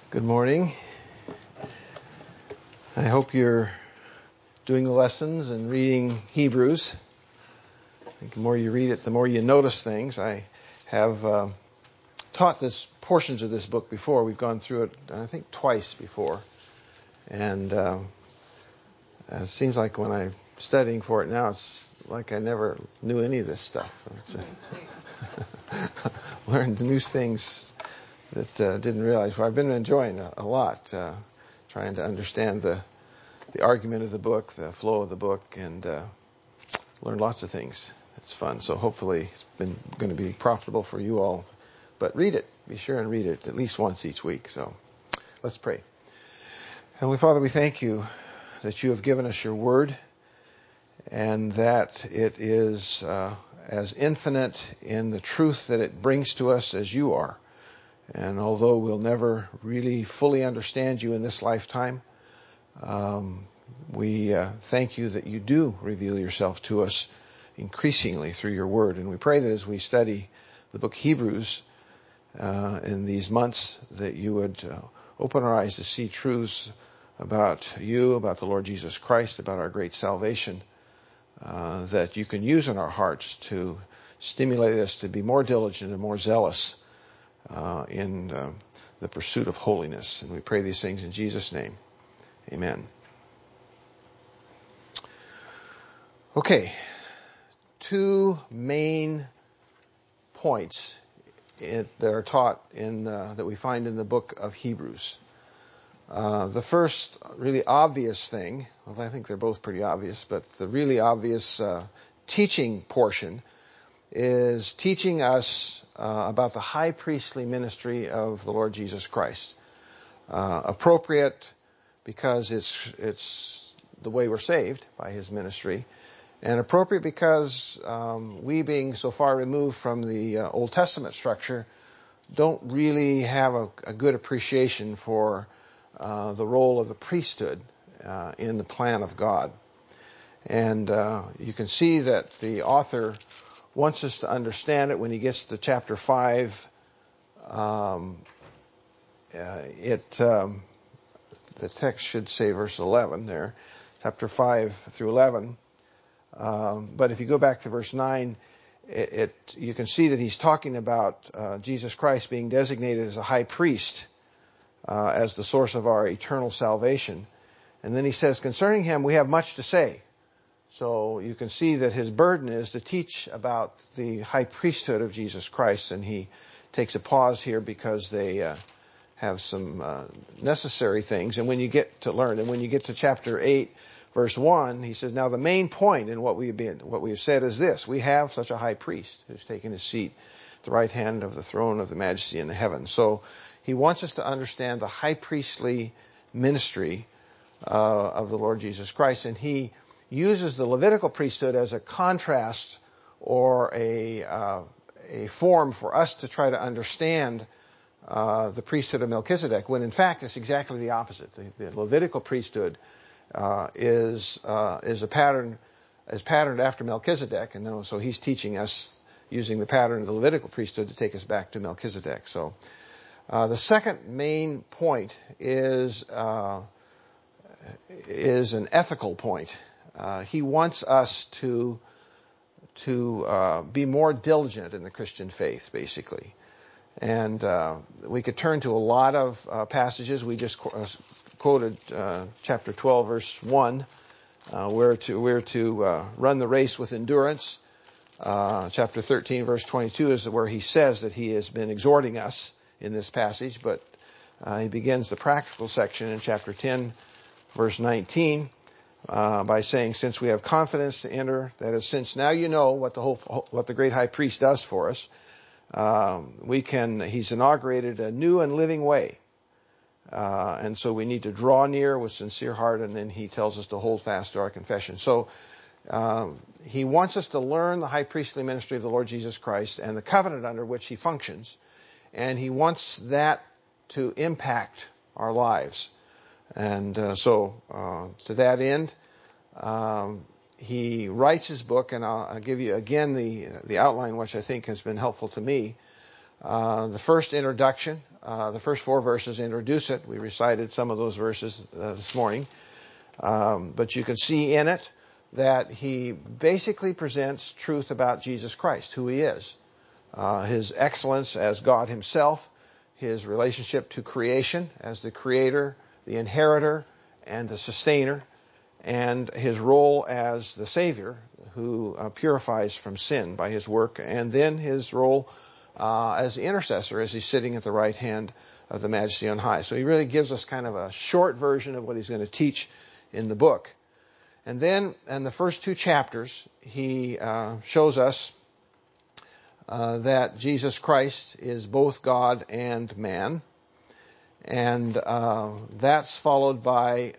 Good morning. I hope you're doing the lessons and reading Hebrews. I think the more you read it, the more you notice things. I have taught portions of this book before. We've gone through it, I think, twice before. And it seems like when I'm studying for it now, it's like I never knew any of this stuff. Learned new things that didn't realize. Well, I've been enjoying a lot, trying to understand the argument of the book, the flow of the book, and learn lots of things. It's fun. So hopefully it's going to be profitable for you all. But read it. Be sure and read it at least once each week. So let's pray. Heavenly Father, we thank you that you have given us your word and that it is as infinite in the truth that it brings to us as you are. And although we'll never really fully understand you in this lifetime, we thank you that you do reveal yourself to us increasingly through your word. And we pray that as we study the book Hebrews in these months, that you would open our eyes to see truths about you, about the Lord Jesus Christ, about our great salvation, that you can use in our hearts to stimulate us to be more diligent and more zealous in the pursuit of holiness. And we pray these things in Jesus' name. Amen. Okay, two main points that are taught that we find in the book of Hebrews. The first really obvious thing, well, I think they're both pretty obvious, but the really obvious teaching portion is teaching us about the high priestly ministry of the Lord Jesus Christ. Appropriate because it's the way we're saved by his ministry, and appropriate because we, being so far removed from the Old Testament structure, don't really have a good appreciation for the role of the priesthood in the plan of God. And you can see that the author wants us to understand it when he gets to chapter 5. The text should say verse 11 there, chapter 5 through 11. But if you go back to verse 9, you can see that he's talking about Jesus Christ being designated as a high priest, as the source of our eternal salvation. And then he says, concerning him, we have much to say. So you can see that his burden is to teach about the high priesthood of Jesus Christ, and he takes a pause here because they have some necessary things. And when you get to chapter 8, verse 1, he says, now the main point in what we have said is this: we have such a high priest who's taken his seat at the right hand of the throne of the majesty in the heavens. So he wants us to understand the high priestly ministry of the Lord Jesus Christ, and he uses the Levitical priesthood as a contrast or a form for us to try to understand the priesthood of Melchizedek, when in fact it's exactly the opposite. The Levitical priesthood is patterned after Melchizedek, and so he's teaching us using the pattern of the Levitical priesthood to take us back to Melchizedek. So the second main point is an ethical point. He wants us to be more diligent in the Christian faith, basically. And we could turn to a lot of passages. We just quoted chapter 12, verse 1, we're to run the race with endurance. Chapter 13, verse 22 is where he says that he has been exhorting us in this passage, but he begins the practical section in chapter 10, verse 19. By saying, since we have confidence to enter, that is, since now you know what the great high priest does for us, he's inaugurated a new and living way. And so we need to draw near with sincere heart, and then he tells us to hold fast to our confession. So, he wants us to learn the high priestly ministry of the Lord Jesus Christ and the covenant under which he functions. And he wants that to impact our lives. And so to that end, he writes his book, and I'll give you again the outline, which I think has been helpful to me. The first introduction, the first 4 verses introduce it. We recited some of those verses this morning. But you can see in it that he basically presents truth about Jesus Christ, who he is, his excellence as God himself, his relationship to creation as the creator, the inheritor, and the sustainer, and his role as the Savior who purifies from sin by his work, and then his role as the intercessor as he's sitting at the right hand of the Majesty on high. So he really gives us kind of a short version of what he's going to teach in the book. And then in the first 2 chapters, he shows us that Jesus Christ is both God and man. And that's followed by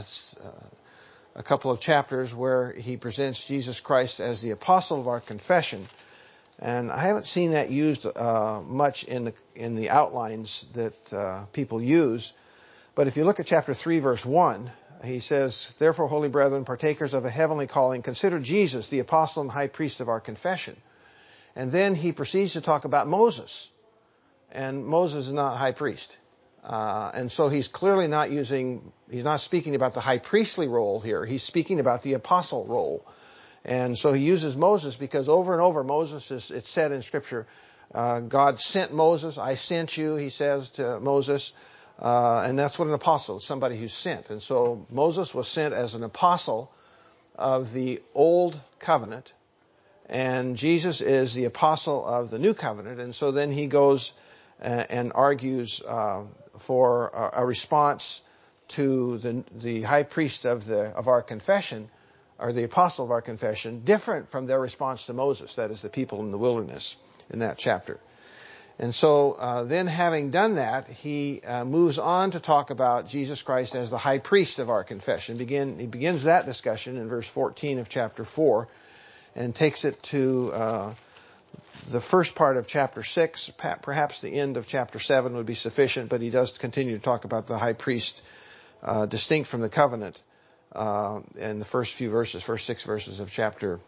a couple of chapters where he presents Jesus Christ as the apostle of our confession. And I haven't seen that used much in the outlines that people use. But if you look at chapter 3, verse 1, he says, "Therefore, holy brethren, partakers of a heavenly calling, consider Jesus, the apostle and high priest of our confession." And then he proceeds to talk about Moses. And Moses is not high priest. And so he's clearly he's not speaking about the high priestly role here. He's speaking about the apostle role. And so he uses Moses because over and over it's said in Scripture, God sent Moses, I sent you, he says to Moses. And that's what an apostle is, somebody who's sent. And so Moses was sent as an apostle of the old covenant, and Jesus is the apostle of the new covenant. And so then he goes and argues for a response to the high priest of our confession, or the apostle of our confession, different from their response to Moses, that is the people in the wilderness in that chapter. And so then having done that, he moves on to talk about Jesus Christ as the high priest of our confession. He begins that discussion in verse 14 of chapter 4 and takes it to the first part of chapter 6. Perhaps the end of chapter 7 would be sufficient, but he does continue to talk about the high priest distinct from the covenant in the first 6 verses of chapter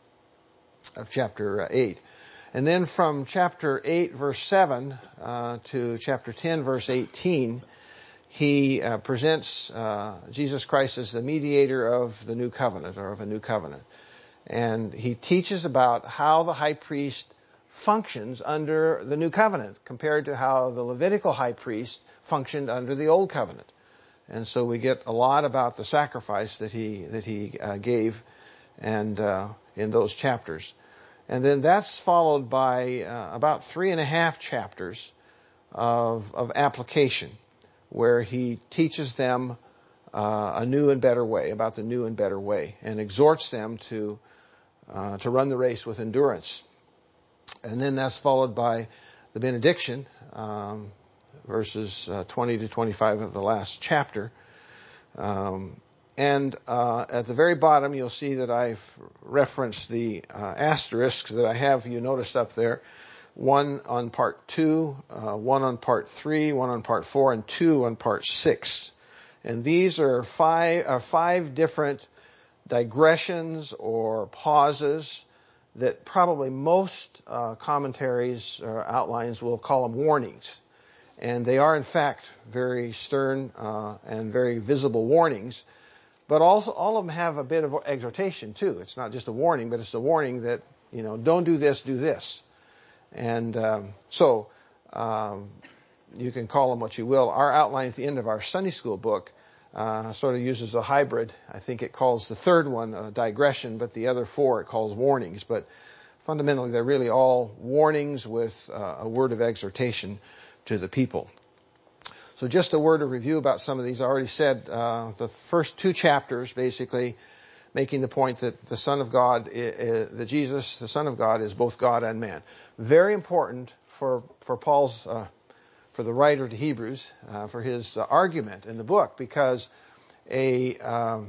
8. And then from chapter 8, verse 7 to chapter 10, verse 18, he presents Jesus Christ as the mediator of the new covenant, or of a new covenant. And he teaches about how the high priest functions under the new covenant compared to how the Levitical high priest functioned under the old covenant. And so we get a lot about the sacrifice that he gave and in those chapters. And then that's followed by about 3.5 chapters of application, where he teaches them a new and better way, about the new and better way, and exhorts them to run the race with endurance. And then that's followed by the benediction, verses 20 to 25 of the last chapter. And at the very bottom, you'll see that I've referenced the asterisks that I have you noticed up there. 1 on part 2, 1 on part 3, 1 on part 4, and 2 on part 6. And these are five different digressions or pauses that probably most commentaries or outlines will call them warnings. And they are, in fact, very stern and very visible warnings. But also, all of them have a bit of exhortation, too. It's not just a warning, but it's a warning that, don't do this, do this. And so you can call them what you will. Our outline at the end of our Sunday school book sort of uses a hybrid. I think it calls the third one a digression, but the other 4 it calls warnings. But fundamentally, they're really all warnings with a word of exhortation to the people. So just a word of review about some of these. I already said the first 2 chapters, basically, making the point that the Son of God, that Jesus, the Son of God, is both God and man. Very important for Paul's, for the writer to Hebrews, for his argument in the book, because a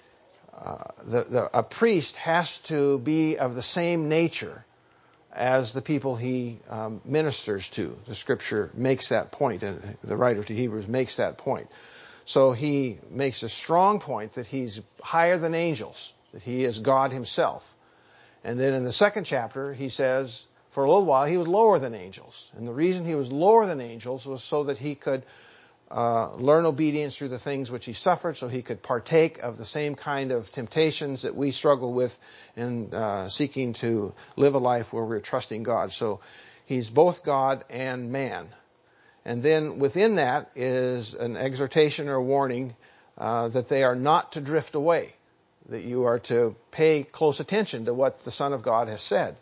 priest has to be of the same nature as the people he ministers to. The Scripture makes that point, and the writer to Hebrews makes that point. So he makes a strong point that he's higher than angels, that he is God himself. And then in the second chapter, he says, for a little while, he was lower than angels. And the reason he was lower than angels was so that he could learn obedience through the things which he suffered, so he could partake of the same kind of temptations that we struggle with in seeking to live a life where we're trusting God. So he's both God and man. And then within that is an exhortation or a warning that they are not to drift away, that you are to pay close attention to what the Son of God has said,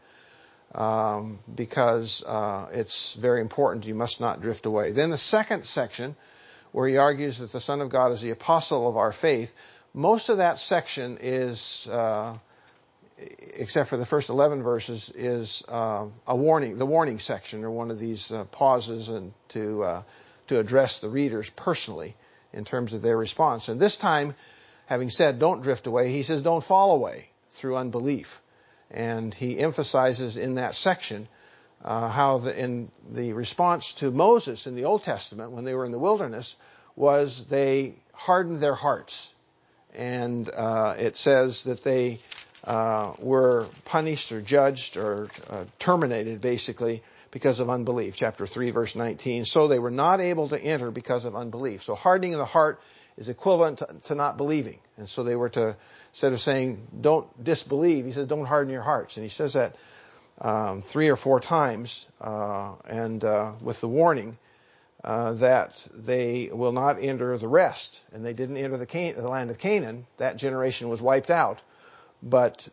because it's very important. You must not drift away. Then the second section, where he argues that the Son of God is the apostle of our faith, most of that section is, except for the first 11 verses, is a warning, the warning section, or one of these pauses and to address the readers personally in terms of their response. And this time, having said don't drift away, he says don't fall away through unbelief. And he emphasizes in that section how in the response to Moses in the Old Testament when they were in the wilderness was they hardened their hearts. And it says that they were punished or judged or terminated basically because of unbelief. Chapter 3 verse 19. So they were not able to enter because of unbelief. So hardening of the heart is equivalent to not believing. And so they were to, instead of saying don't disbelieve, he says don't harden your hearts. And he says that 3 or 4 times, and with the warning that they will not enter the rest. And they didn't enter the land of Canaan. That generation was wiped out. But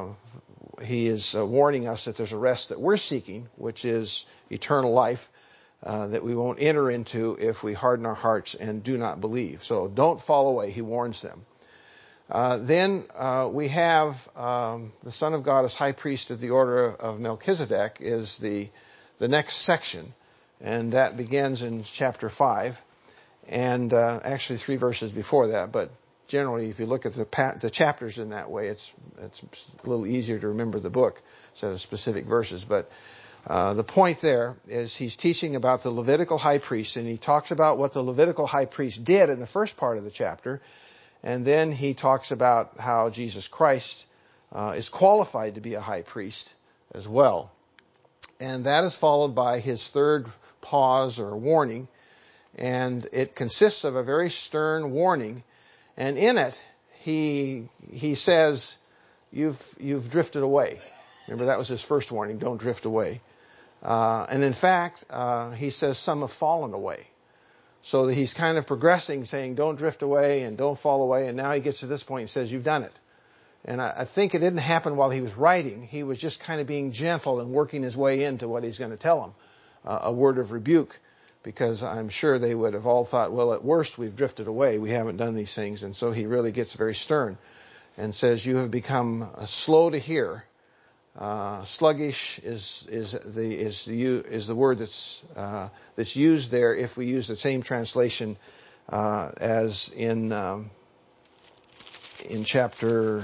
he is warning us that there's a rest that we're seeking, which is eternal life, that we won't enter into if we harden our hearts and do not believe. So don't fall away, he warns them. Then we have the Son of God as high priest of the order of Melchizedek is the next section, and that begins in chapter 5, and actually 3 verses before that. But generally, if you look at the chapters in that way, it's a little easier to remember the book instead of specific verses. But the point there is he's teaching about the Levitical high priest, and he talks about what the Levitical high priest did in the first part of the chapter. And then he talks about how Jesus Christ is qualified to be a high priest as well. And that is followed by his third pause or warning. And it consists of a very stern warning. And in it, he says, you've drifted away. Remember, that was his first warning, don't drift away. And in fact, he says some have fallen away. So that he's kind of progressing, saying don't drift away and don't fall away. And now he gets to this point and says, you've done it. And I think it didn't happen while he was writing. He was just kind of being gentle and working his way into what he's going to tell them. A word of rebuke, because I'm sure they would have all thought, well, at worst, we've drifted away. We haven't done these things. And so he really gets very stern and says, you have become slow to hear. Sluggish is the word that's used there if we use the same translation as in chapter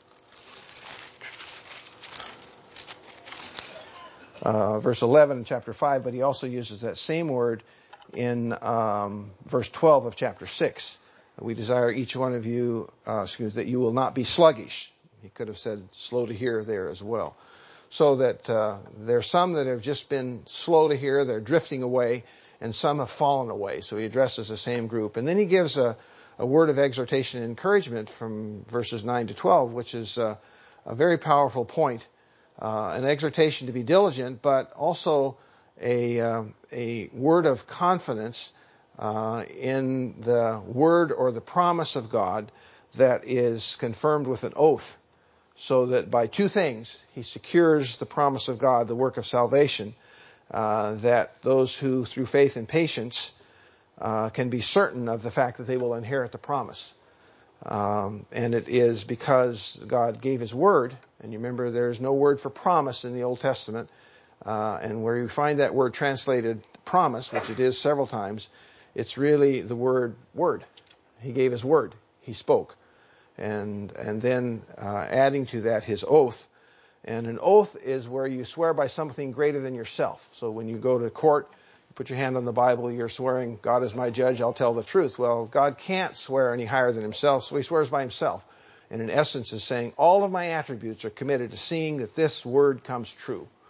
verse 11 in chapter 5, but he also uses that same word in verse 12 of chapter 6. We desire each one of you, that you will not be sluggish. He could have said slow to hear there as well. So that there are some that have just been slow to hear, they're drifting away, and some have fallen away. So he addresses the same group. And then he gives a word of exhortation and encouragement from verses 9 to 12, which is a very powerful point. An exhortation to be diligent, but also a word of confidence in the word or the promise of God that is confirmed with an oath. So that by 2 things, he secures the promise of God, the work of salvation, that those who, through faith and patience, can be certain of the fact that they will inherit the promise. And it is because God gave his word, and you remember there's no word for promise in the Old Testament, and where you find that word translated promise, which it is several times, it's really the word word. He gave his word. He spoke. And then adding to that his oath. And an oath is where you swear by something greater than yourself. So when you go to court, you put your hand on the Bible, you're swearing, God is my judge, I'll tell the truth. Well, God can't swear any higher than himself, so he swears by himself. And in essence is saying all of my attributes are committed to seeing that this word comes true.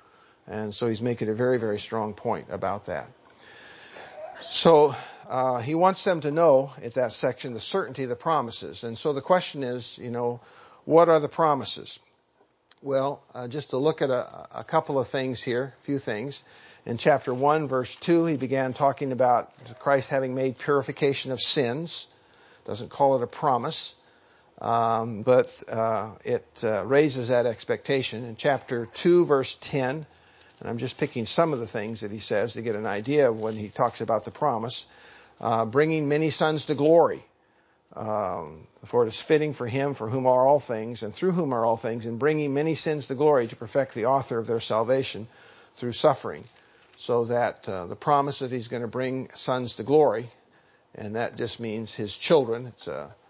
And so he's making a very, very strong point about that. So he wants them to know at that section the certainty of the promises. And so the question is, what are the promises? Well, just to look at a couple of things here, a few things. In chapter 1, verse 2, he began talking about Christ having made purification of sins. Doesn't call it a promise, but it raises that expectation. In chapter 2, verse 10, and I'm just picking some of the things that he says to get an idea of when he talks about the promise, bringing many sons to glory. For it is fitting for him for whom are all things, and through whom are all things, and bringing many sins to glory to perfect the author of their salvation through suffering. So that the promise that he's going to bring sons to glory, and that just means his children. It's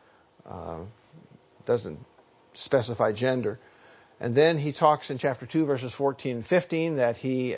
doesn't specify gender. And then he talks in chapter 2, verses 14 and 15, that he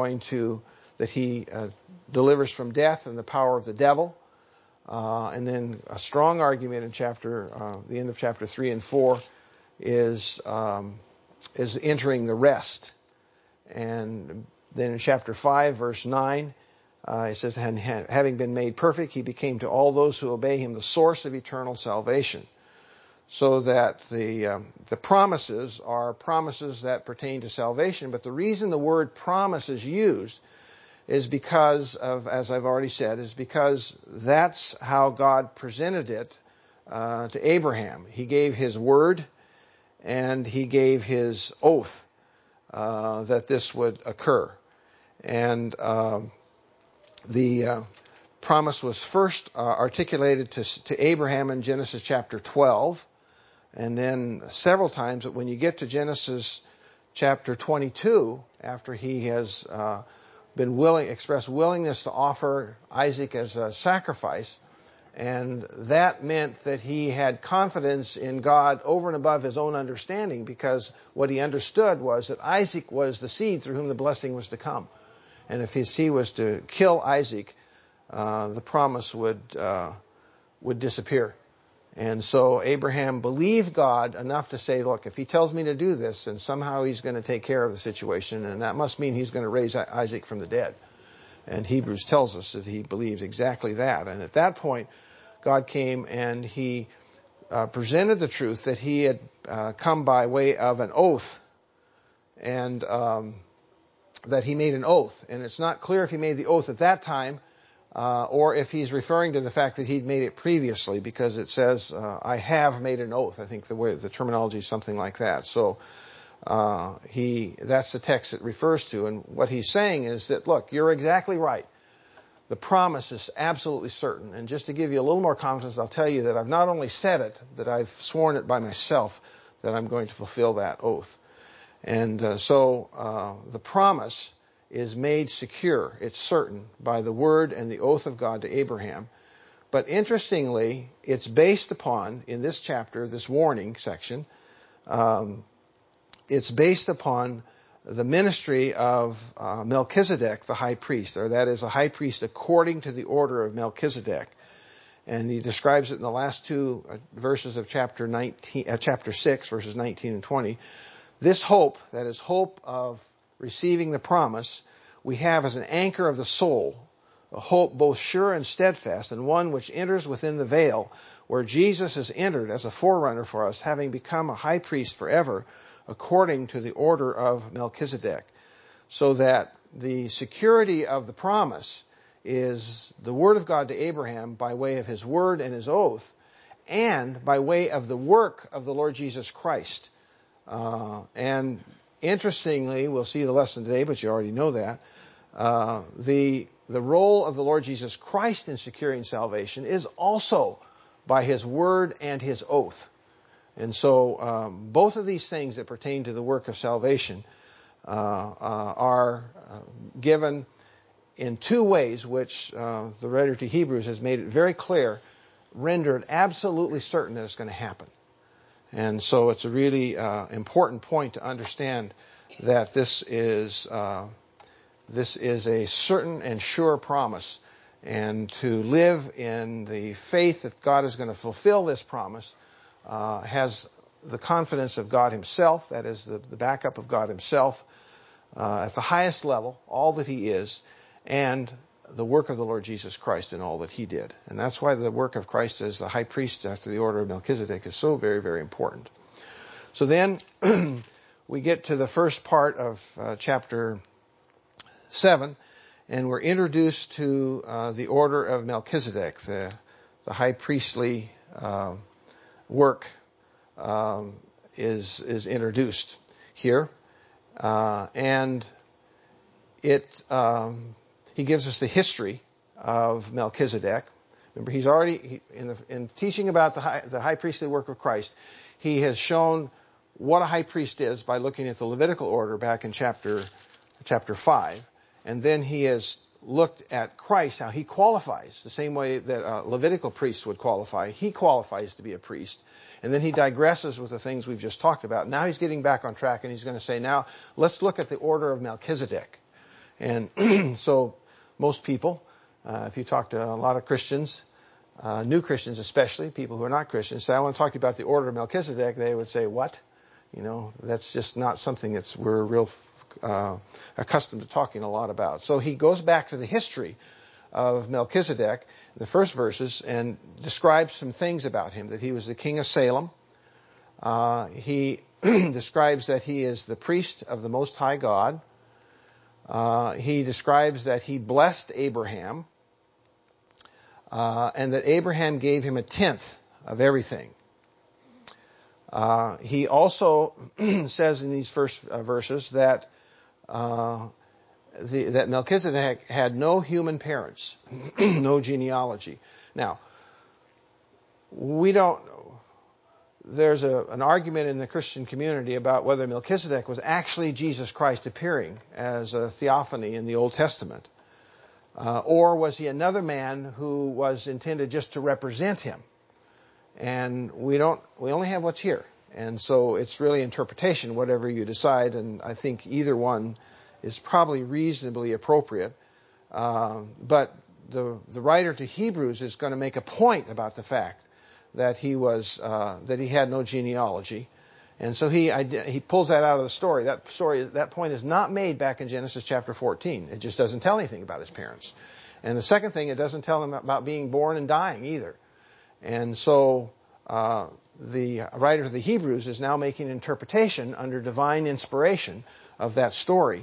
delivers from death and the power of the devil. And then a strong argument in the end of chapter 3 and 4 is entering the rest. And then in chapter 5, verse 9, it says, and having been made perfect, he became to all those who obey him the source of eternal salvation. So that the promises are promises that pertain to salvation. But the reason the word promise is used is because of, as I've already said, is because that's how God presented it to Abraham. He gave his word and he gave his oath that this would occur. And the promise was first articulated to Abraham in Genesis chapter 12, and then several times. But when you get to Genesis chapter 22, after he has expressed willingness to offer Isaac as a sacrifice, and that meant that he had confidence in God over and above his own understanding, because what he understood was that Isaac was the seed through whom the blessing was to come. And if he was to kill Isaac, the promise would disappear. And so Abraham believed God enough to say, look, if he tells me to do this, then somehow he's going to take care of the situation, and that must mean he's going to raise Isaac from the dead. And Hebrews tells us that he believed exactly that. And at that point, God came and he presented the truth that he had come by way of an oath, and that he made an oath. And it's not clear if he made the oath at that time, or if he's referring to the fact that he'd made it previously, because it says, I have made an oath. I think the terminology is something like that. So that's the text it refers to. And what he's saying is that, look, you're exactly right. The promise is absolutely certain. And just to give you a little more confidence, I'll tell you that I've not only said it, that I've sworn it by myself, that I'm going to fulfill that oath. And so the promise is made secure, it's certain, by the word and the oath of God to Abraham. But interestingly, it's based upon, in this chapter, this warning section, it's based upon the ministry of Melchizedek, the high priest, or that is a high priest according to the order of Melchizedek. And he describes it in the last two verses of chapter 6, verses 19 and 20. This hope, that is hope of receiving the promise, we have as an anchor of the soul, a hope both sure and steadfast, and one which enters within the veil, where Jesus has entered as a forerunner for us, having become a high priest forever, according to the order of Melchizedek. So that the security of the promise is the word of God to Abraham by way of his word and his oath, and by way of the work of the Lord Jesus Christ. And interestingly, we'll see the lesson today, but you already know that, the role of the Lord Jesus Christ in securing salvation is also by his word and his oath. And so both of these things that pertain to the work of salvation are given in two ways, which the writer to Hebrews has made it very clear, rendered absolutely certain that it's going to happen. And so it's a really important point to understand that this is a certain and sure promise. And to live in the faith that God is going to fulfill this promise has the confidence of God himself, that is the backup of God himself, at the highest level, all that he is, and the work of the Lord Jesus Christ and all that he did. And that's why the work of Christ as the high priest after the order of Melchizedek is so very, very important. So then we get to the first part of chapter 7, and we're introduced to the order of Melchizedek, the high priestly work is introduced here, and he gives us the history of Melchizedek. Remember, he's already in teaching about the high priestly work of Christ. He has shown what a high priest is by looking at the Levitical order back in chapter 5, and then he has looked at Christ, how he qualifies the same way that a Levitical priest would qualify. He qualifies to be a priest. And then he digresses with the things we've just talked about. Now he's getting back on track, and he's going to say, now let's look at the order of Melchizedek. And so most people, if you talk to a lot of Christians, new Christians especially, people who are not Christians, say, I want to talk to you about the order of Melchizedek. They would say, what? That's just not something we're real accustomed to talking a lot about. So he goes back to the history of Melchizedek, the first verses, and describes some things about him, that he was the king of Salem. He describes that he is the priest of the Most High God. He describes that he blessed Abraham, and that Abraham gave him a tenth of everything. He also says in these first verses that that Melchizedek had no human parents, no genealogy. Now, we don't know. There's an argument in the Christian community about whether Melchizedek was actually Jesus Christ appearing as a theophany in the Old Testament, or was he another man who was intended just to represent him. And we only have what's here. And so it's really interpretation, whatever you decide, and I think either one is probably reasonably appropriate. But the writer to Hebrews is going to make a point about the fact that he had no genealogy. And so he pulls that out of the story. That point is not made back in Genesis chapter 14. It just doesn't tell anything about his parents. And the second thing, it doesn't tell him about being born and dying either. And so the writer of the Hebrews is now making an interpretation under divine inspiration of that story.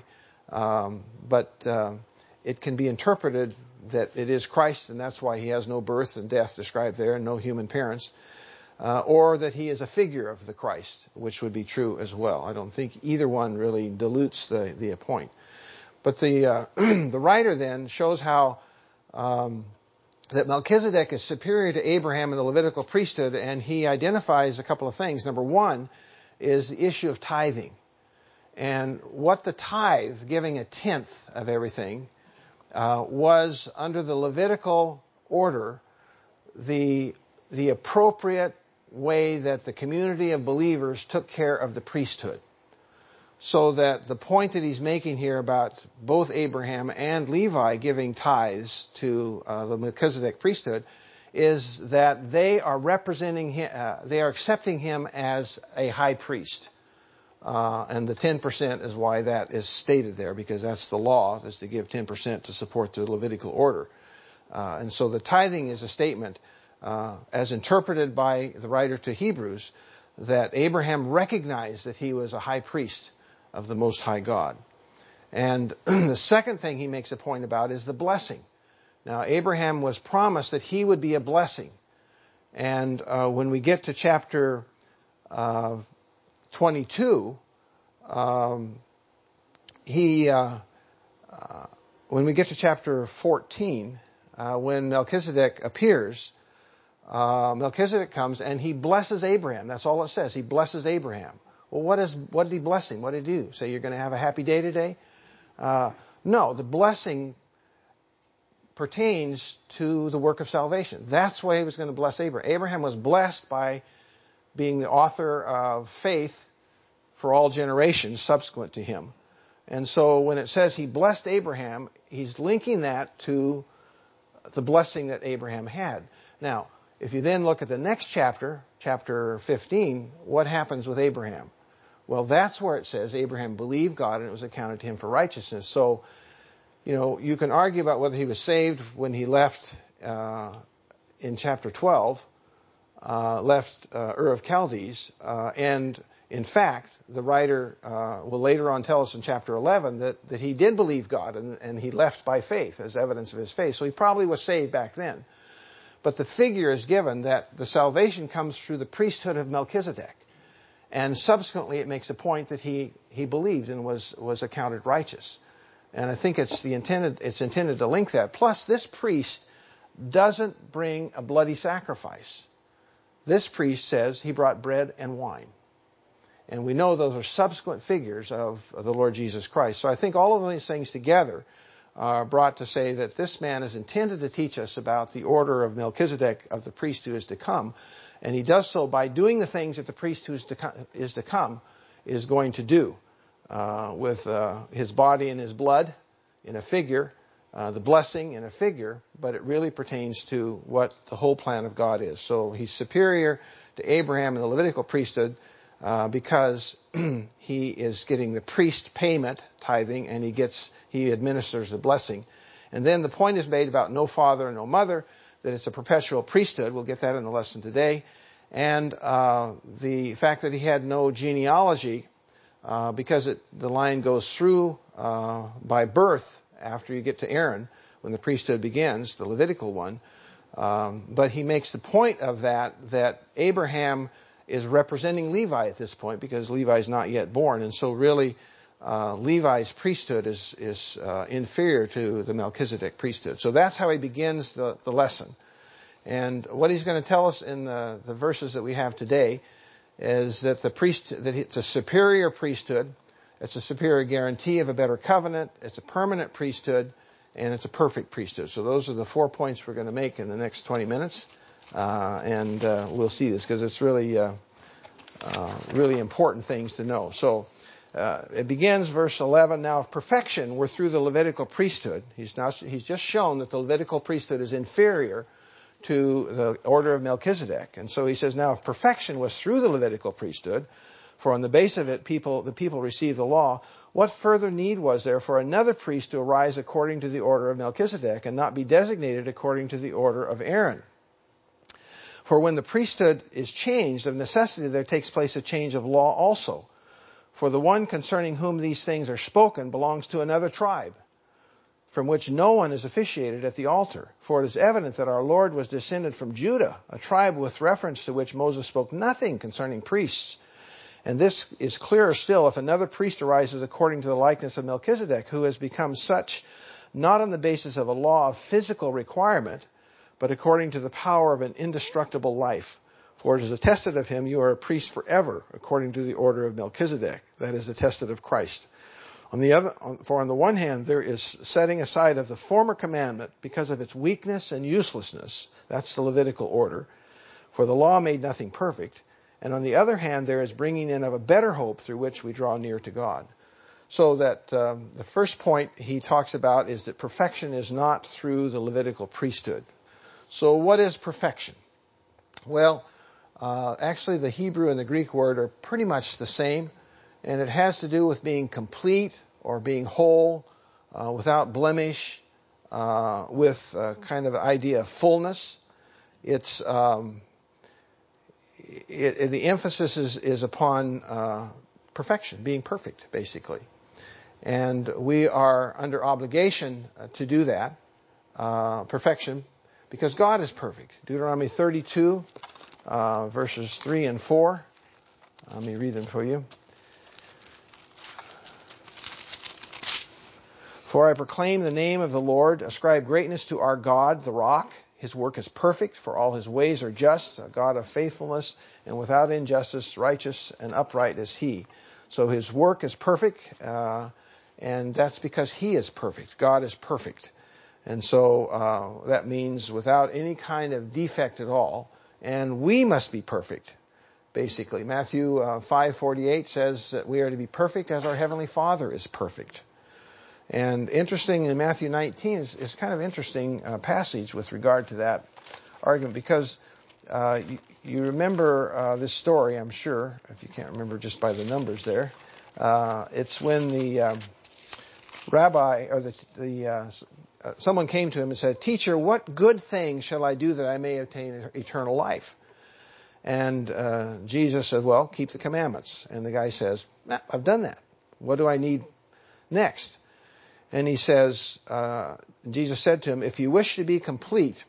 But it can be interpreted that it is Christ, and that's why he has no birth and death described there, and no human parents, or that he is a figure of the Christ, which would be true as well. I don't think either one really dilutes the point. But the the writer then shows how that Melchizedek is superior to Abraham in the Levitical priesthood, and he identifies a couple of things. Number one is the issue of tithing. And what the tithe, giving a tenth of everything, was under the Levitical order, the appropriate way that the community of believers took care of the priesthood. So that the point that he's making here about both Abraham and Levi giving tithes to the Melchizedek priesthood is that they are representing him, they are accepting him as a high priest. And the 10% is why that is stated there, because that's the law, is to give 10% to support the Levitical order. And so the tithing is a statement, as interpreted by the writer to Hebrews, that Abraham recognized that he was a high priest of the Most High God. And the second thing he makes a point about is the blessing. Now, Abraham was promised that he would be a blessing. And when we get to chapter 22, when we get to chapter 14, when Melchizedek appears, Melchizedek comes and he blesses Abraham. That's all it says. He blesses Abraham. Well, what did he bless him? What did he do? Say you're going to have a happy day today? No, the blessing pertains to the work of salvation. That's why he was going to bless Abraham. Abraham was blessed by being the author of faith for all generations subsequent to him. And so when it says he blessed Abraham, he's linking that to the blessing that Abraham had. Now, if you then look at the next chapter, chapter 15, what happens with Abraham? Well, that's where it says Abraham believed God and it was accounted to him for righteousness. So, you can argue about whether he was saved when he left in chapter 12, left Ur of Chaldees, and in fact, the writer will later on tell us in chapter 11 that he did believe God and he left by faith as evidence of his faith. So he probably was saved back then. But the figure is given that the salvation comes through the priesthood of Melchizedek. And subsequently it makes a point that he believed and was accounted righteous. And I think it's intended to link that. Plus, this priest doesn't bring a bloody sacrifice. This priest says he brought bread and wine. And we know those are subsequent figures of the Lord Jesus Christ. So I think all of these things together are brought to say that this man is intended to teach us about the order of Melchizedek, of the priest who is to come. And he does so by doing the things that the priest who is to come is going to do, with his body and his blood in a figure, the blessing in a figure, but it really pertains to what the whole plan of God is. So he's superior to Abraham in the Levitical priesthood because he is getting the priest payment, tithing, and he administers the blessing. And then the point is made about no father and no mother, that it's a perpetual priesthood. We'll get that in the lesson today. And the fact that he had no genealogy, because the line goes through by birth after you get to Aaron, when the priesthood begins, the Levitical one. But he makes the point of that Abraham is representing Levi at this point, because Levi is not yet born. And so really, Levi's priesthood is inferior to the Melchizedek priesthood. So that's how he begins the lesson. And what he's going to tell us in the verses that we have today is that that it's a superior priesthood, it's a superior guarantee of a better covenant, it's a permanent priesthood, and it's a perfect priesthood. So those are the 4 points we're going to make in the next 20 minutes. And we'll see this because it's really important things to know. So it begins verse 11. Now, if perfection were through the Levitical priesthood, he's just shown that the Levitical priesthood is inferior to the order of Melchizedek. And so he says, now if perfection was through the Levitical priesthood, for on the base of it the people received the law, what further need was there for another priest to arise according to the order of Melchizedek and not be designated according to the order of Aaron? For when the priesthood is changed, of necessity there takes place a change of law also. For the one concerning whom these things are spoken belongs to another tribe, from which no one is officiated at the altar. For it is evident that our Lord was descended from Judah, a tribe with reference to which Moses spoke nothing concerning priests. And this is clearer still if another priest arises according to the likeness of Melchizedek, who has become such not on the basis of a law of physical requirement, but according to the power of an indestructible life. For it is attested of him, you are a priest forever, according to the order of Melchizedek. That is attested of Christ. On the one hand, there is setting aside of the former commandment because of its weakness and uselessness. That's the Levitical order. For the law made nothing perfect. And on the other hand, there is bringing in of a better hope through which we draw near to God. So that the first point he talks about is that perfection is not through the Levitical priesthood. So what is perfection? Well, actually the Hebrew and the Greek word are pretty much the same. And it has to do with being complete or being whole, without blemish, with kind of idea of fullness. It's the emphasis is upon perfection, being perfect, basically. And we are under obligation to do that, perfection, because God is perfect. Deuteronomy 32, verses 3 and 4. Let me read them for you. For I proclaim the name of the Lord, ascribe greatness to our God, the rock. His work is perfect, for all his ways are just, a God of faithfulness, and without injustice, righteous and upright is he. So his work is perfect, and that's because he is perfect. God is perfect. And so that means without any kind of defect at all. And we must be perfect, basically. Matthew 5:48 says that we are to be perfect as our Heavenly Father is perfect. And interesting in Matthew 19 is kind of interesting passage with regard to that argument, because You remember this story, I'm sure, if you can't remember just by the numbers there. It's when the rabbi or someone came to him and said, "Teacher, what good thing shall I do that I may obtain eternal life?" And Jesus said, "Well, keep the commandments." And the guy says, "I've done that. What do I need next?" And he says, Jesus said to him, "If you wish to be complete,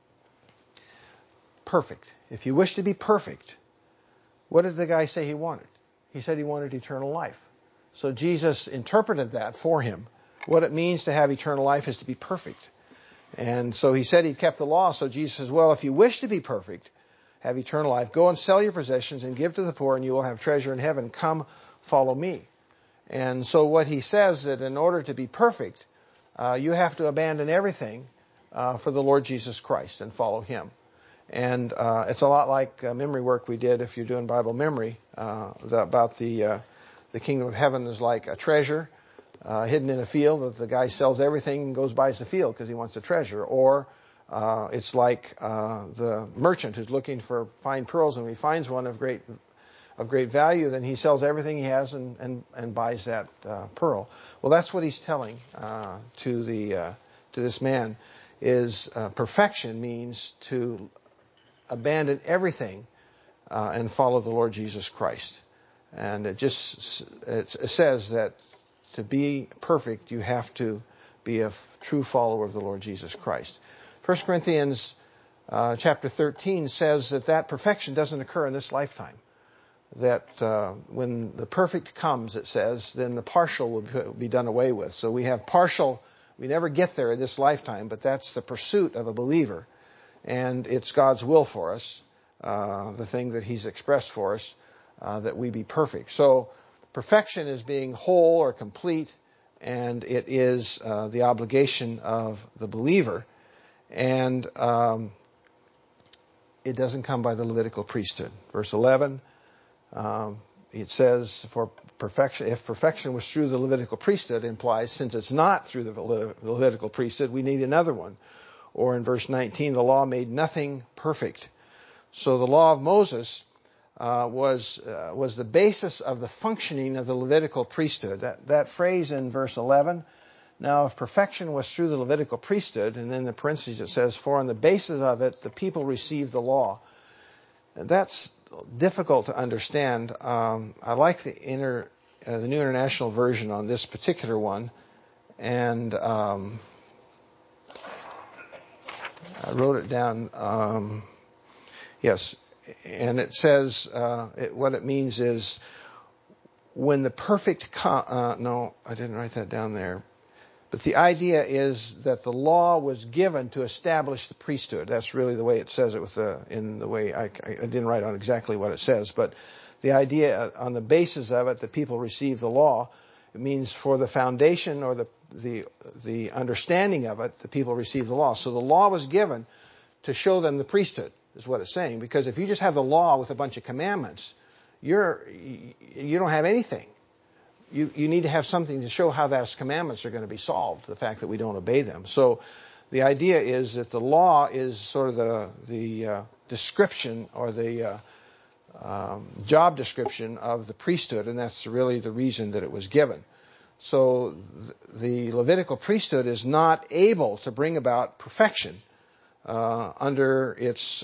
perfect. If you wish to be perfect," what did the guy say he wanted? He said he wanted eternal life. So Jesus interpreted that for him. What it means to have eternal life is to be perfect. And so he said he'd kept the law. So Jesus says, "Well, if you wish to be perfect, have eternal life, go and sell your possessions and give to the poor, and you will have treasure in heaven. Come, follow me." And so what he says that in order to be perfect, you have to abandon everything for the Lord Jesus Christ and follow him. And it's a lot like memory work we did if you're doing Bible memory about the kingdom of heaven is like a treasure hidden in a field that the guy sells everything and goes buys the field because he wants the treasure. Or it's like the merchant who's looking for fine pearls, and when he finds one of great value, then he sells everything he has and buys that pearl. Well, that's what he's telling to this man is perfection means to abandon everything and follow the Lord Jesus Christ. And it says that to be perfect, you have to be a true follower of the Lord Jesus Christ. 1 Corinthians chapter 13 says that perfection doesn't occur in this lifetime. That when the perfect comes, it says, then the partial will be done away with. So we have partial, we never get there in this lifetime, but that's the pursuit of a believer. And it's God's will for us, the thing that he's expressed for us, that we be perfect. So perfection is being whole or complete, and it is the obligation of the believer. And it doesn't come by the Levitical priesthood. Verse 11, it says, "For perfection, if perfection was through the Levitical priesthood," implies since it's not through the Levitical priesthood, we need another one. Or in verse 19, "The law made nothing perfect." So the law of Moses was the basis of the functioning of the Levitical priesthood. That phrase in verse 11, "Now if perfection was through the Levitical priesthood," and then in the parentheses it says, "For on the basis of it the people received the law." That's difficult to understand. I like the New International Version on this particular one, and I wrote it down. Yes, and it says what it means is when the perfect. No, I didn't write that down there. But the idea is that the law was given to establish the priesthood. That's really the way it says it in the way I didn't write on exactly what it says, but the idea on the basis of it, the people receive the law. It means for the foundation or the understanding of it, the people receive the law. So the law was given to show them the priesthood, is what it's saying. Because if you just have the law with a bunch of commandments, you don't have anything. You need to have something to show how those commandments are going to be solved, the fact that we don't obey them. So the idea is that the law is sort of the description or the job description of the priesthood, and that's really the reason that it was given. So the Levitical priesthood is not able to bring about perfection under its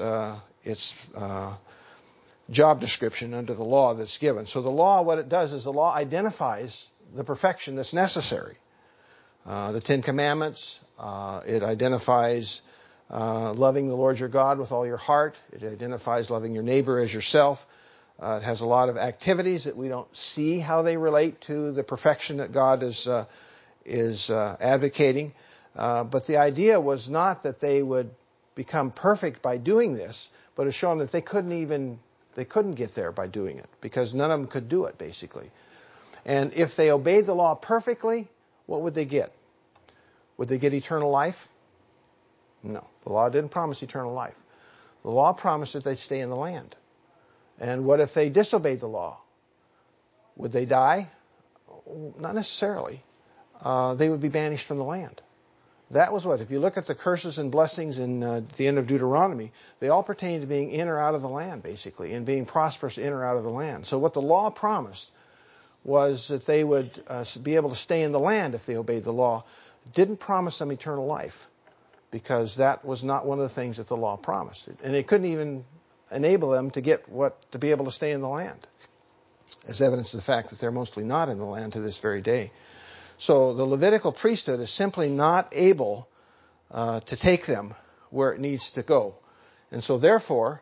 job description under the law that's given. So the law, what it does is the law identifies the perfection that's necessary. The Ten Commandments, it identifies loving the Lord your God with all your heart. It identifies loving your neighbor as yourself. It has a lot of activities that we don't see how they relate to the perfection that God is advocating. But the idea was not that they would become perfect by doing this, but to show them that they couldn't get there by doing it, because none of them could do it, basically. And if they obeyed the law perfectly, what would they get? Would they get eternal life? No. The law didn't promise eternal life. The law promised that they'd stay in the land. And what if they disobeyed the law? Would they die? Not necessarily. They would be banished from the land. That was what? If you look at the curses and blessings in the end of Deuteronomy, they all pertain to being in or out of the land, basically, and being prosperous in or out of the land. So what the law promised was that they would be able to stay in the land if they obeyed the law. It didn't promise them eternal life, because that was not one of the things that the law promised. And it couldn't even enable them to be able to stay in the land, as evidence of the fact that they're mostly not in the land to this very day. So the Levitical priesthood is simply not able to take them where it needs to go. And so therefore,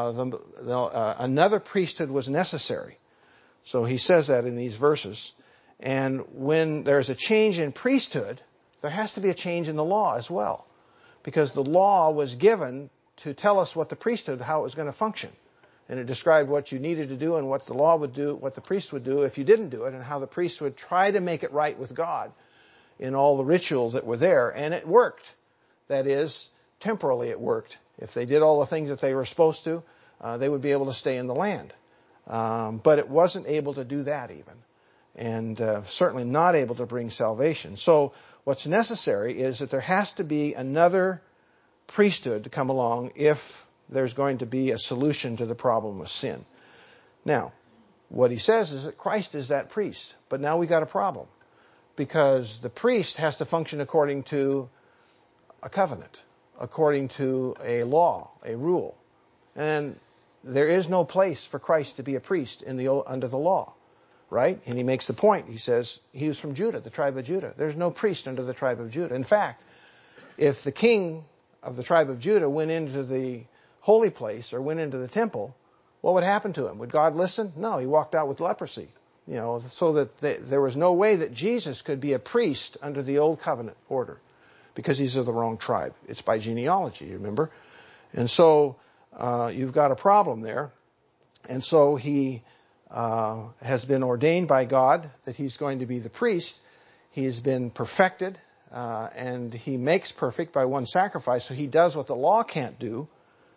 another priesthood was necessary. So he says that in these verses. And when there's a change in priesthood, there has to be a change in the law as well. Because the law was given to tell us what the priesthood, how it was going to function. And it described what you needed to do and what the law would do, what the priest would do if you didn't do it, and how the priest would try to make it right with God in all the rituals that were there. And it worked. That is, temporally it worked. If they did all the things that they were supposed to, they would be able to stay in the land. But it wasn't able to do that even. And certainly not able to bring salvation. So what's necessary is that there has to be another priesthood to come along if there's going to be a solution to the problem of sin. Now, what he says is that Christ is that priest. But now we got a problem. Because the priest has to function according to a covenant, according to a law, a rule. And there is no place for Christ to be a priest under the law. Right? And he makes the point. He says he was from Judah, the tribe of Judah. There's no priest under the tribe of Judah. In fact, if the king of the tribe of Judah went into the holy place or went into the temple, what would happen to him? Would God listen? No, he walked out with leprosy. So that there was no way that Jesus could be a priest under the old covenant order, because he's of the wrong tribe. It's by genealogy, remember? And so you've got a problem there. And so he has been ordained by God that he's going to be the priest. He's been perfected, and he makes perfect by one sacrifice. So he does what the law can't do.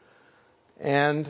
And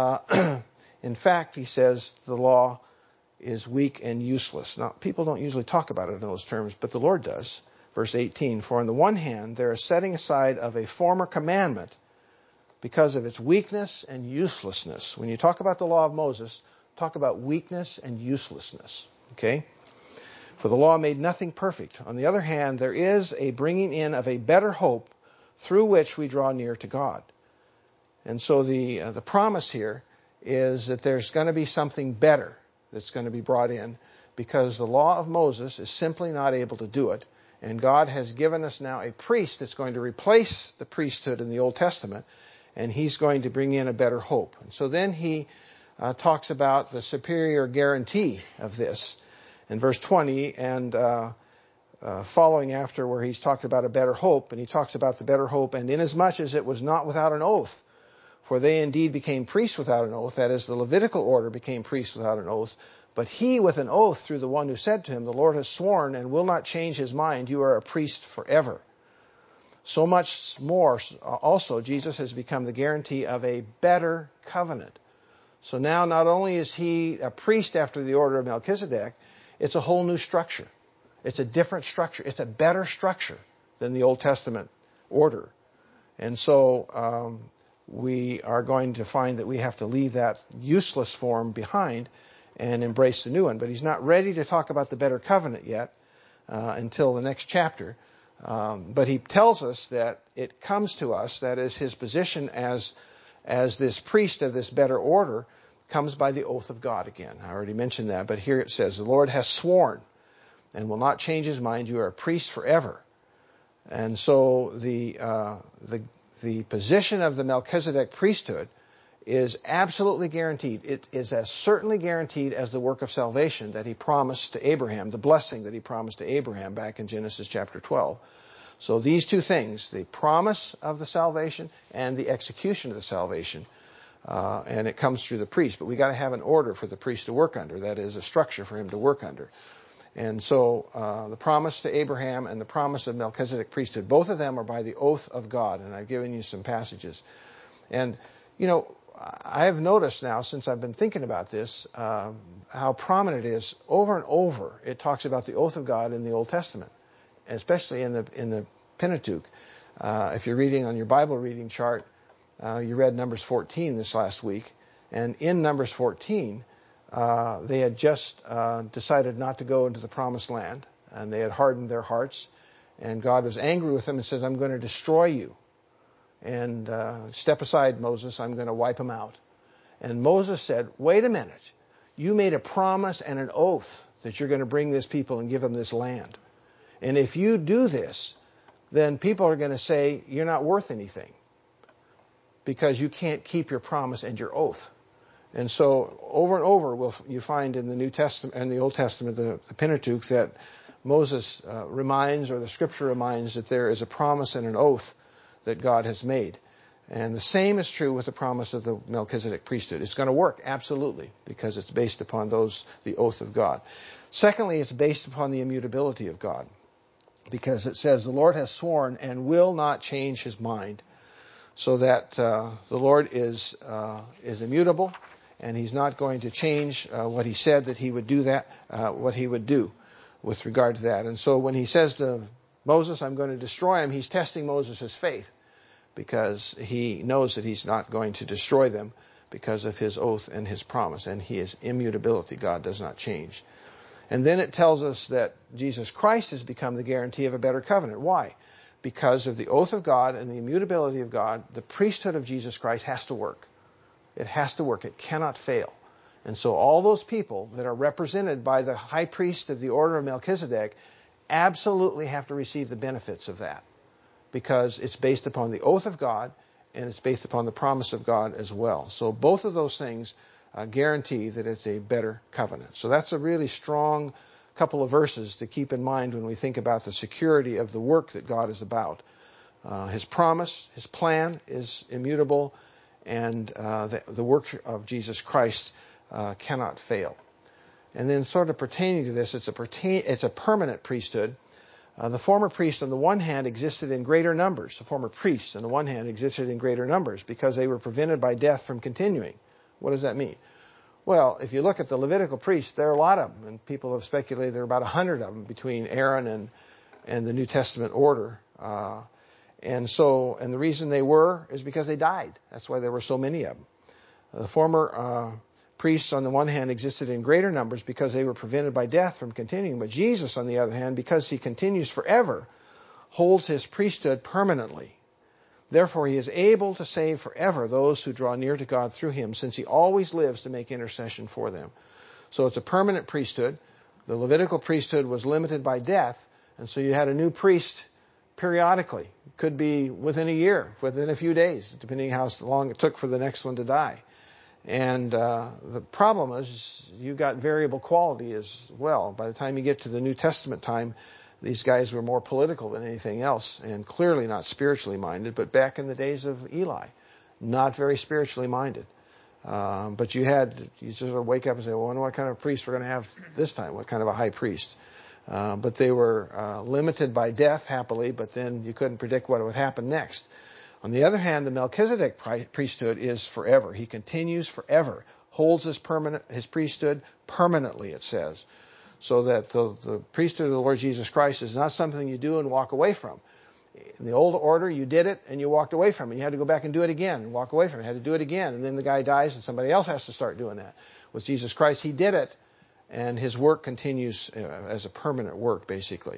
in fact, he says the law is weak and useless. Now, people don't usually talk about it in those terms, but the Lord does. Verse 18, for on the one hand, there is setting aside of a former commandment because of its weakness and uselessness. When you talk about the law of Moses, talk about weakness and uselessness. Okay? For the law made nothing perfect. On the other hand, there is a bringing in of a better hope through which we draw near to God. And so the promise here is that there's going to be something better that's going to be brought in, because the law of Moses is simply not able to do it. And God has given us now a priest that's going to replace the priesthood in the Old Testament, and he's going to bring in a better hope. And so then he talks about the superior guarantee of this in verse 20 and following after, where he's talked about a better hope, and he talks about the better hope, and inasmuch as it was not without an oath, for they indeed became priests without an oath, that is, the Levitical order became priests without an oath, but he with an oath through the one who said to him, the Lord has sworn and will not change his mind, you are a priest forever. So much more also Jesus has become the guarantee of a better covenant. So now not only is he a priest after the order of Melchizedek, it's a whole new structure. It's a different structure. It's a better structure than the Old Testament order. And so we are going to find that we have to leave that useless form behind and embrace the new one. But he's not ready to talk about the better covenant yet until the next chapter. But he tells us that it comes to us, that is his position as this priest of this better order, comes by the oath of God again. I already mentioned that, but here it says, the Lord has sworn and will not change his mind. You are a priest forever. And so the position of the Melchizedek priesthood is absolutely guaranteed. It is as certainly guaranteed as the work of salvation that he promised to Abraham, the blessing that he promised to Abraham back in Genesis chapter 12. So these two things, the promise of the salvation and the execution of the salvation, and it comes through the priest. But we got to have an order for the priest to work under. That is, a structure for him to work under. And so the promise to Abraham and the promise of Melchizedek priesthood, both of them are by the oath of God. And I've given you some passages. And, I have noticed now, since I've been thinking about this, how prominent it is over and over. It talks about the oath of God in the Old Testament, especially in the Pentateuch. If you're reading on your Bible reading chart, you read Numbers 14 this last week. And in Numbers 14, they had just decided not to go into the promised land. And they had hardened their hearts. And God was angry with them and says, I'm going to destroy you. And step aside, Moses. I'm going to wipe them out. And Moses said, wait a minute. You made a promise and an oath that you're going to bring this people and give them this land. And if you do this, then people are going to say you're not worth anything because you can't keep your promise and your oath. And so over and over you find in the New Testament and the Old Testament, the Pentateuch, that Moses reminds, or the Scripture reminds, that there is a promise and an oath that God has made. And the same is true with the promise of the Melchizedek priesthood. It's going to work, absolutely, because it's based upon the oath of God. Secondly, it's based upon the immutability of God, because it says the Lord has sworn and will not change his mind, so that the Lord is immutable, and he's not going to change what he said that he would do, what he would do with regard to that. And so when he says to Moses, I'm going to destroy him, he's testing Moses' faith, because he knows that he's not going to destroy them because of his oath and his promise. And he is immutability. God does not change. And then it tells us that Jesus Christ has become the guarantee of a better covenant. Why? Because of the oath of God and the immutability of God, the priesthood of Jesus Christ has to work. It has to work. It cannot fail. And so all those people that are represented by the high priest of the order of Melchizedek absolutely have to receive the benefits of that, because it's based upon the oath of God and it's based upon the promise of God as well. So both of those things guarantee that it's a better covenant. So that's a really strong couple of verses to keep in mind when we think about the security of the work that God is about. His promise, his plan is immutable, and the work of Jesus Christ cannot fail. And then sort of pertaining to this, it's a permanent priesthood. The former priests, on the one hand, existed in greater numbers. The former priests, on the one hand, existed in greater numbers because they were prevented by death from continuing. What does that mean? Well, if you look at the Levitical priests, there are a lot of them, and people have speculated there are about 100 of them between Aaron and the New Testament order. And the reason they were is because they died. That's why there were so many of them. The former priests, on the one hand, existed in greater numbers because they were prevented by death from continuing. But Jesus, on the other hand, because he continues forever, holds his priesthood permanently. Therefore, he is able to save forever those who draw near to God through him, since he always lives to make intercession for them. So it's a permanent priesthood. The Levitical priesthood was limited by death, and so you had a new priest periodically. It could be within a year, within a few days, depending how long it took for the next one to die. And the problem is you've got variable quality as well. By the time you get to the New Testament time, these guys were more political than anything else and clearly not spiritually minded. But back in the days of Eli, not very spiritually minded. But you just sort of wake up and say, well, I wonder what kind of priest we're going to have this time, what kind of a high priest. But they were limited by death, happily, but then you couldn't predict what would happen next. On the other hand, the Melchizedek priesthood is forever. He continues forever, holds his priesthood permanently, it says. So that the priesthood of the Lord Jesus Christ is not something you do and walk away from. In the old order, you did it and you walked away from it. You had to go back and do it again and walk away from it. You had to do it again, and then the guy dies and somebody else has to start doing that. With Jesus Christ, he did it, and his work continues as a permanent work, basically.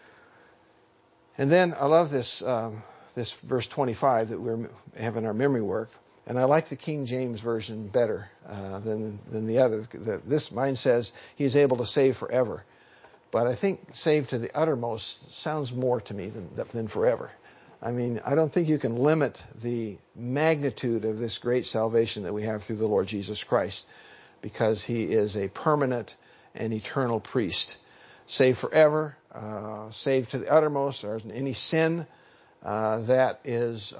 And then I love this verse 25 that we have in our memory work. And I like the King James Version better than the other. Mine says he is able to save forever. But I think save to the uttermost sounds more to me than forever. I mean, I don't think you can limit the magnitude of this great salvation that we have through the Lord Jesus Christ, because he is a permanent and eternal priest. Save forever, save to the uttermost. There isn't any sin that is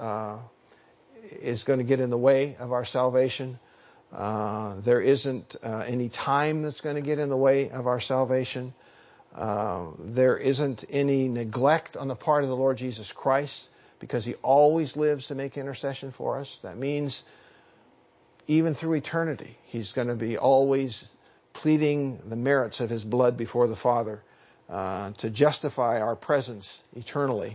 going to get in the way of our salvation. There isn't any time that's going to get in the way of our salvation. There isn't any neglect on the part of the Lord Jesus Christ, because he always lives to make intercession for us. That means even through eternity, he's going to be always pleading the merits of his blood before the Father to justify our presence eternally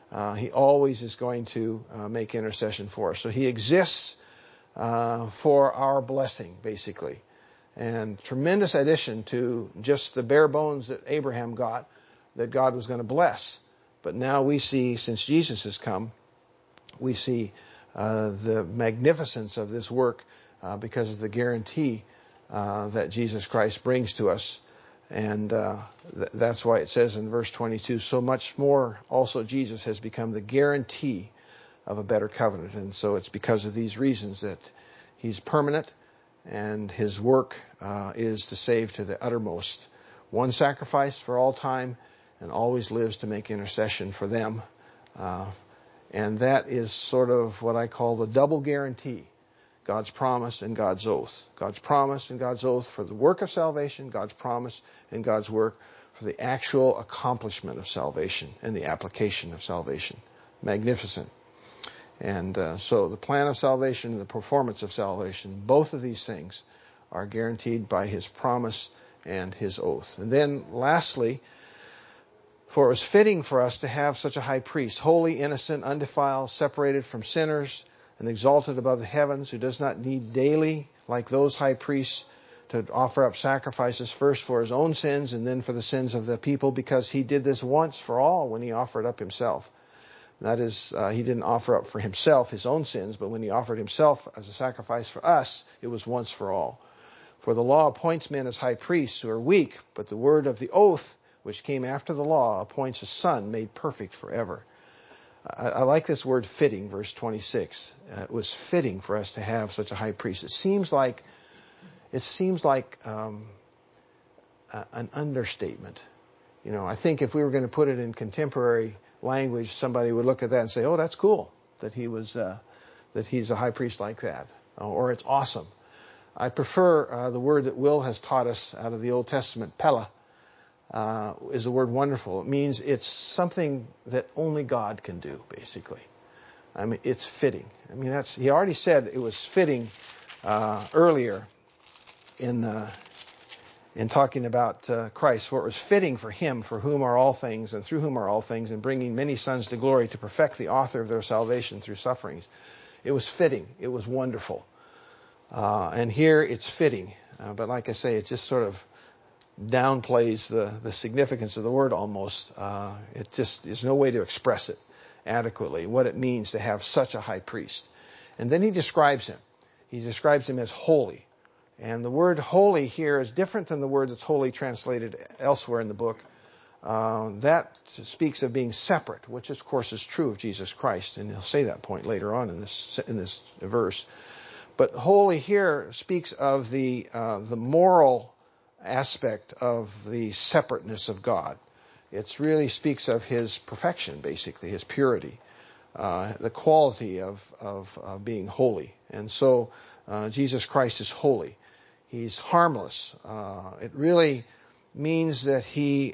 He always is going to make intercession for us. So he exists for our blessing, basically. And tremendous addition to just the bare bones that Abraham got, that God was going to bless. But now we see, since Jesus has come, we see the magnificence of this work because of the guarantee that Jesus Christ brings to us. And that's why it says in verse 22, so much more also Jesus has become the guarantee of a better covenant. And so it's because of these reasons that he's permanent, and his work is to save to the uttermost. One sacrifice for all time, and always lives to make intercession for them. And that is sort of what I call the double guarantee. God's promise and God's oath. God's promise and God's oath for the work of salvation. God's promise and God's work for the actual accomplishment of salvation and the application of salvation. Magnificent. And so the plan of salvation and the performance of salvation, both of these things are guaranteed by his promise and his oath. And then lastly, for it was fitting for us to have such a high priest, holy, innocent, undefiled, separated from sinners, and exalted above the heavens, who does not need daily, like those high priests, to offer up sacrifices first for his own sins and then for the sins of the people, because he did this once for all when he offered up himself. That is, he didn't offer up for himself his own sins, but when he offered himself as a sacrifice for us, it was once for all. For the law appoints men as high priests who are weak, but the word of the oath, which came after the law, appoints a son made perfect forever. I like this word fitting, verse 26. It was fitting for us to have such a high priest. It seems like an understatement. You know, I think if we were going to put it in contemporary language, somebody would look at that and say, "Oh, that's cool that he's a high priest like that," or "It's awesome." I prefer the word that Will has taught us out of the Old Testament, Pella. Is the word wonderful. It means it's something that only God can do, basically. I mean, it's fitting. I mean, he already said it was fitting earlier in talking about Christ, for it was fitting for him, for whom are all things, and through whom are all things, and bringing many sons to glory, to perfect the author of their salvation through sufferings. It was fitting. It was wonderful. And here it's fitting. But like I say, it just sort of downplays the significance of the word almost. It just, there's no way to express it adequately, what it means to have such a high priest. And then he describes him. He describes him as holy. And the word holy here is different than the word that's holy translated elsewhere in the book. That speaks of being separate, which of course is true of Jesus Christ. And he'll say that point later on in this verse. But holy here speaks of the moral aspect of the separateness of God. It really speaks of his perfection, basically, his purity, the quality of being holy. And so Jesus Christ is holy. He's harmless. It really means that he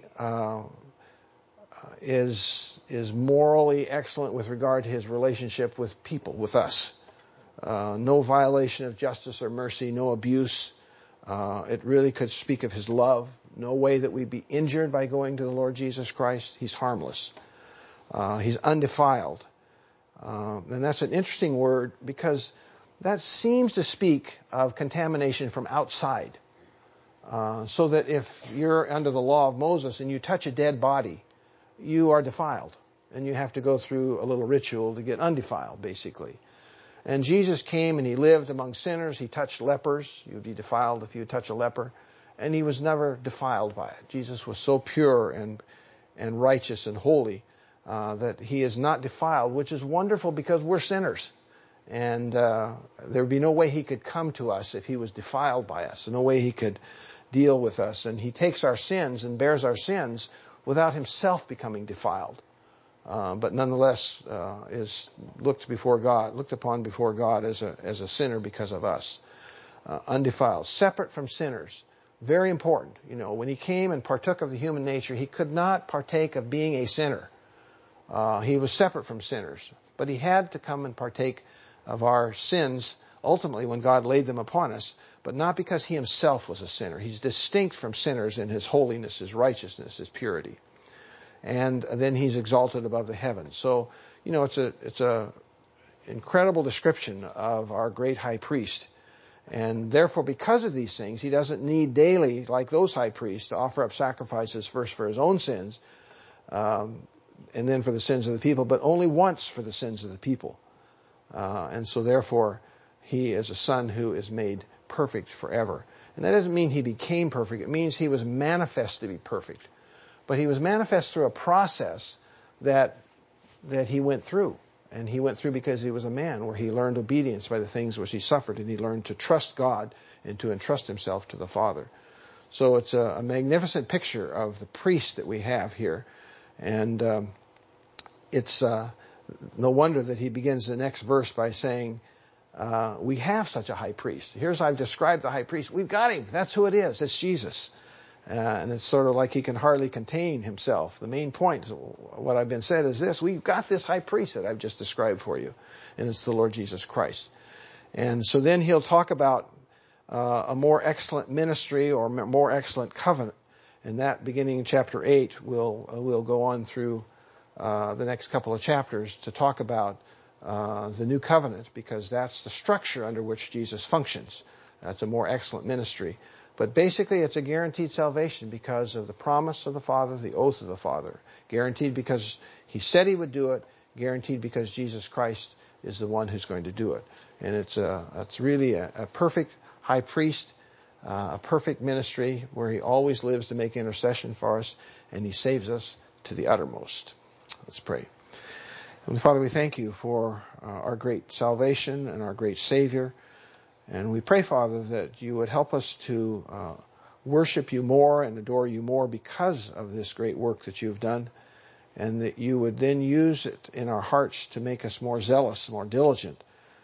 is morally excellent with regard to his relationship with people, with us. No violation of justice or mercy, no abuse. It really could speak of his love. No way that we'd be injured by going to the Lord Jesus Christ. He's harmless. He's undefiled. And that's an interesting word, because that seems to speak of contamination from outside. So that if you're under the law of Moses and you touch a dead body, you are defiled. And you have to go through a little ritual to get undefiled, basically. And Jesus came and he lived among sinners. He touched lepers. You'd be defiled if you touch a leper. And he was never defiled by it. Jesus was so pure and righteous and holy that he is not defiled, which is wonderful because we're sinners. And there would be no way he could come to us if he was defiled by us. No way he could deal with us. And he takes our sins and bears our sins without himself becoming defiled. But nonetheless is looked upon before God as a sinner because of us. Undefiled, separate from sinners. Very important. You know, when he came and partook of the human nature, he could not partake of being a sinner. He was separate from sinners. But he had to come and partake of our sins, ultimately when God laid them upon us, but not because he himself was a sinner. He's distinct from sinners in his holiness, his righteousness, his purity. and then he's exalted above the heavens. So, it's a incredible description of our great high priest. And therefore, because of these things, he doesn't need daily, like those high priests, to offer up sacrifices first for his own sins, and then for the sins of the people, but only once for the sins of the people. And so therefore, he is a son who is made perfect forever. And that doesn't mean he became perfect. It means he was manifest to be perfect. But he was manifest through a process that he went through. And he went through because he was a man, where he learned obedience by the things which he suffered, and he learned to trust God and to entrust himself to the Father. So it's a magnificent picture of the priest that we have here. And it's no wonder that he begins the next verse by saying, we have such a high priest. Here's I've described the high priest. We've got him. That's who it is. It's Jesus. And it's sort of like he can hardly contain himself. The main point, what I've been said, is this: we've got this high priest that I've just described for you, and it's the Lord Jesus Christ. And so then he'll talk about a more excellent ministry or more excellent covenant, and that, beginning in chapter 8, we'll go on through the next couple of chapters to talk about the new covenant, because that's the structure under which Jesus functions. That's a more excellent ministry. But basically, it's a guaranteed salvation because of the promise of the Father, the oath of the Father. Guaranteed because he said he would do it. Guaranteed because Jesus Christ is the one who's going to do it. And it's really a perfect high priest, a perfect ministry where he always lives to make intercession for us, and he saves us to the uttermost. Let's pray. Heavenly Father, we thank you for our great salvation and our great Savior. And we pray, Father, that you would help us to worship you more and adore you more because of this great work that you've done, and that you would then use it in our hearts to make us more zealous, more diligent,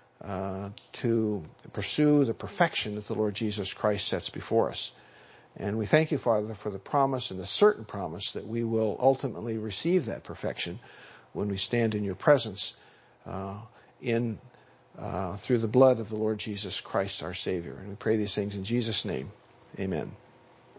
to pursue the perfection that the Lord Jesus Christ sets before us. And we thank you, Father, for the promise and the certain promise that we will ultimately receive that perfection when we stand in your presence through the blood of the Lord Jesus Christ, our Savior. And we pray these things in Jesus' name. Amen.